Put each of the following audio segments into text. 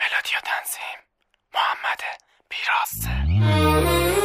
ملودی و تنظیم محمد پیراسته.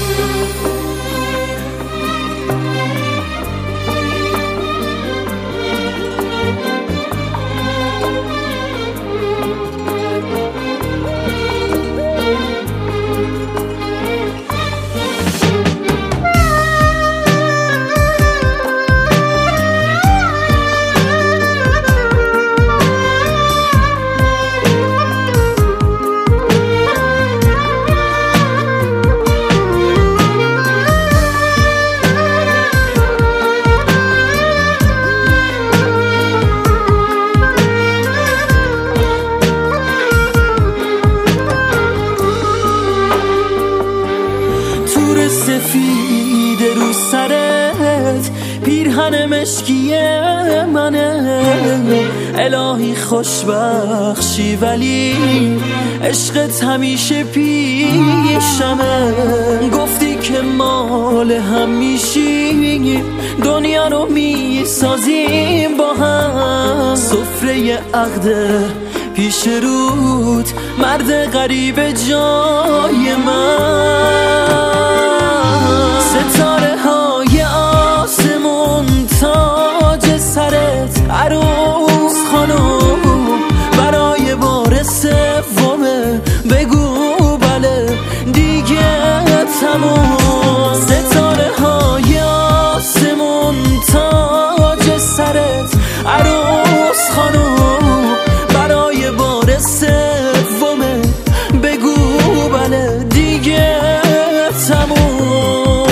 سفید رو سرت پیرهن مشکی منه، الهی خوشبخشی ولی عشقت همیشه پیشمه. گفتی که مال هم میشی، دنیا رو میسازیم با هم. سفره عقد پیش رود، مرد غریب جای من. ستاره های آسمون تاج سرت، عروس خانم برای بار سومه. بگو بله دیگه تموم. ستاره های آسمون تاج سرت، عروس خانم برای بار سومه. بگو بله دیگه تموم.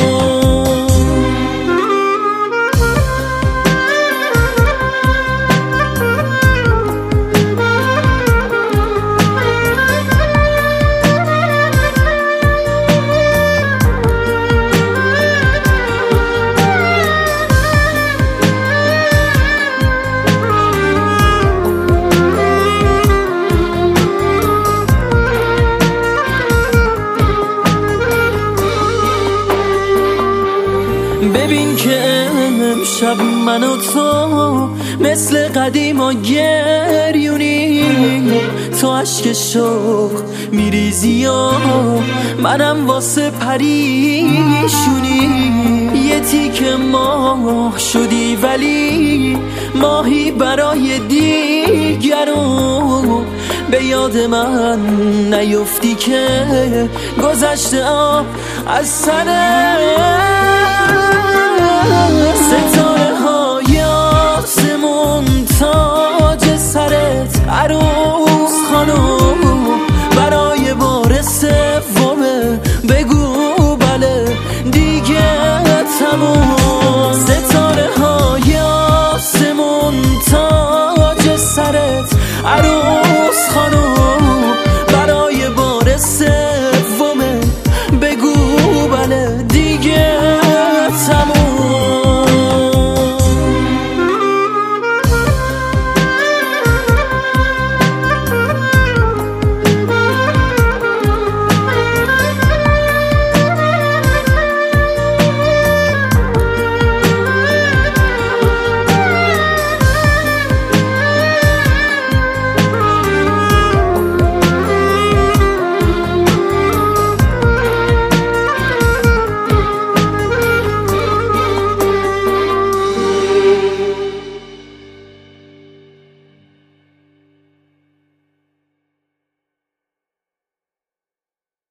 ببین که امشب من و تو مثل قدیما گریونی. تو عشق شوق میریزی و منم واسه پریشونی. یه تیکه ماه شدی ولی ماهی برای دیگرون. به یاد من نیفتی که گذشته از سرت. ستاره های آسمون تاج سرت، عروس